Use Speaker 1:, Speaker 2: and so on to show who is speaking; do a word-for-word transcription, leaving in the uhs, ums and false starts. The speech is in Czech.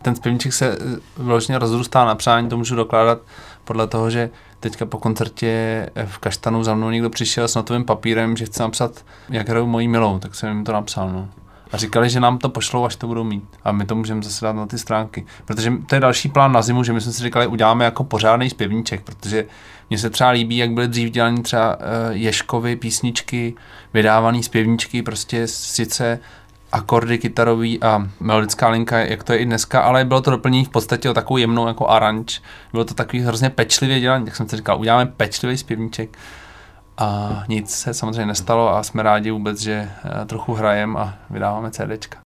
Speaker 1: ten zpěvníček se vlastně rozrůstá na přání, to můžu dokládat podle toho, že teďka po koncertě v Kaštanu za mnou někdo přišel s notovým papírem, že chce napsat, jak hraju Mojí milou, tak jsem jim to napsal, no. A říkali, že nám to pošlou, až to budou mít. A my to můžeme zase dát na ty stránky. Protože to je další plán na zimu, že my jsme si říkali, uděláme jako pořádný zpěvníček, protože mně se třeba líbí, jak byly dřív dělané třeba uh, Ježkovy písničky, vydávaný zpěvníčky, prostě sice akordy kytarový a melodická linka, jak to je i dneska, ale bylo to doplnění v podstatě o takovou jemnou jako aranž. Bylo to takový hrozně pečlivě dělaný, tak jsem si říkal, uděláme pečlivý zpěvníček. A nic se samozřejmě nestalo a jsme rádi vůbec, že trochu hrajem a vydáváme CDčka.